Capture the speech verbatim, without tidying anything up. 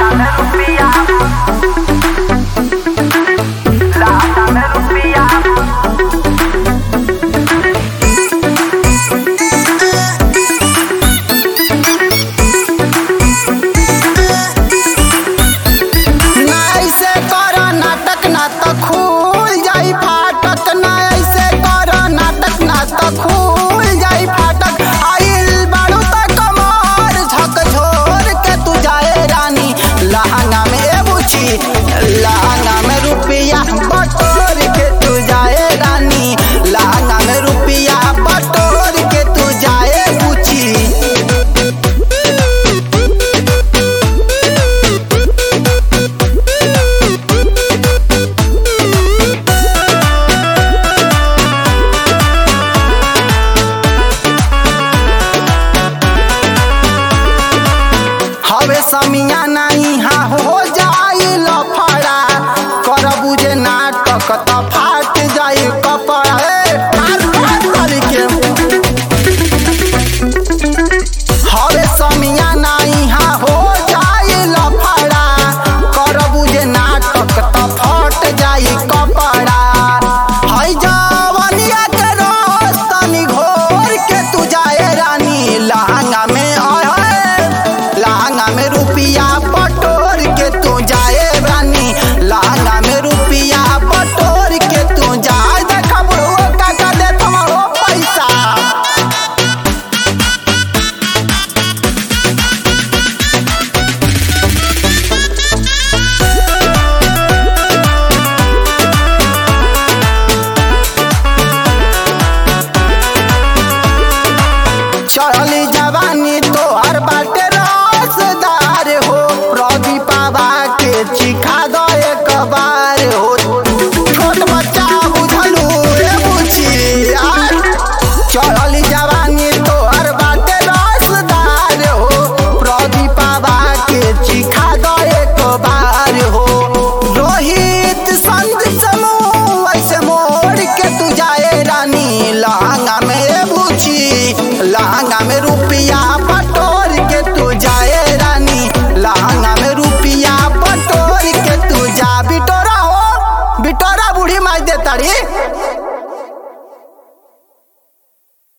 लहंगा में रुपया बटोर के तू जाए रानी, लहंगा में रुपया बटोर के तू जाए बुची। हवे समिया नहीं हाँ हो जाई लफड़ा, करबू जे नाटक त फाट जाई कपड़ा। हवे समिया नहीं हाँ हो जाई लफड़ा, करबू जे नाटक त फट जाई कपड़ा। हई जवनिया के रस तनी घोर के तू जाए रानी, लहंगा में लहंगा में रुपया बटोर के तू जाए रानी, लहंगा में रुपया बटोर के तू जाए। देखा बुढ़ो काका दे तुम्हारो पैसा। चढ़ली जवानी तो हर बाटे